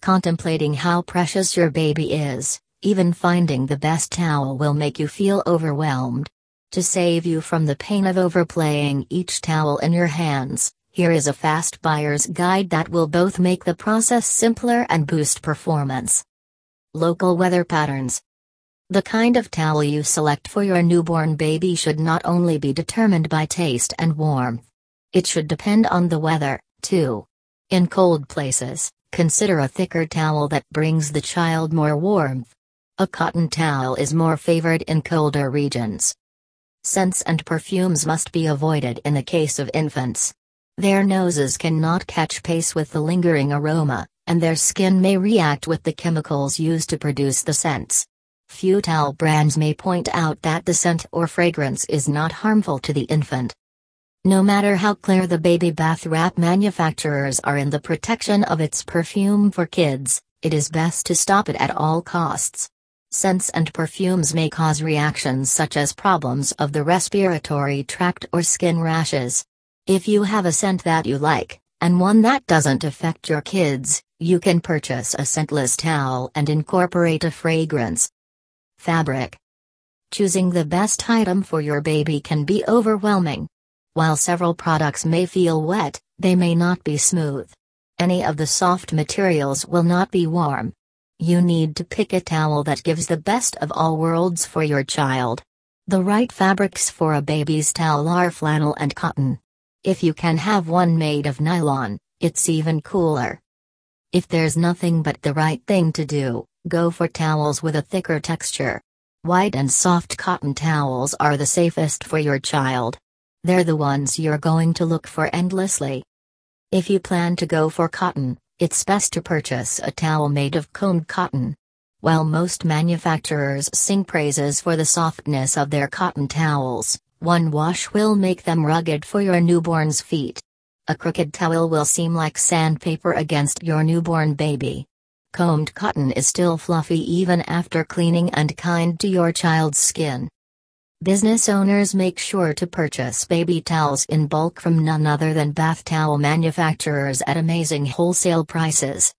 contemplating how precious your baby is, even finding the best towel will make you feel overwhelmed. To save you from the pain of overplaying each towel in your hands, here is a fast buyer's guide that will both make the process simpler and boost performance. Local weather patterns. The kind of towel you select for your newborn baby should not only be determined by taste and warmth. It should depend on the weather, too. In cold places, consider a thicker towel that brings the child more warmth. A cotton towel is more favored in colder regions. Scents and perfumes must be avoided in the case of infants. Their noses cannot catch pace with the lingering aroma, and their skin may react with the chemicals used to produce the scents. Few towel brands may point out that the scent or fragrance is not harmful to the infant. No matter how clear the baby bath wrap manufacturers are in the protection of its perfume for kids, it is best to stop it at all costs. Scents and perfumes may cause reactions such as problems of the respiratory tract or skin rashes. If you have a scent that you like, and one that doesn't affect your kids, you can purchase a scentless towel and incorporate a fragrance. Fabric. Choosing the best item for your baby can be overwhelming. While several products may feel wet, they may not be smooth. Any of the soft materials will not be warm. You need to pick a towel that gives the best of all worlds for your child. The right fabrics for a baby's towel are flannel and cotton. If you can have one made of nylon, it's even cooler. If there's nothing but the right thing to do, go for towels with a thicker texture. White and soft cotton towels are the safest for your child. They're the ones you're going to look for endlessly. If you plan to go for cotton, it's best to purchase a towel made of combed cotton. While most manufacturers sing praises for the softness of their cotton towels, one wash will make them rugged for your newborn's feet. A crooked towel will seem like sandpaper against your newborn baby. Combed cotton is still fluffy even after cleaning and kind to your child's skin. Business owners make sure to purchase baby towels in bulk from none other than bath towel manufacturers at amazing wholesale prices.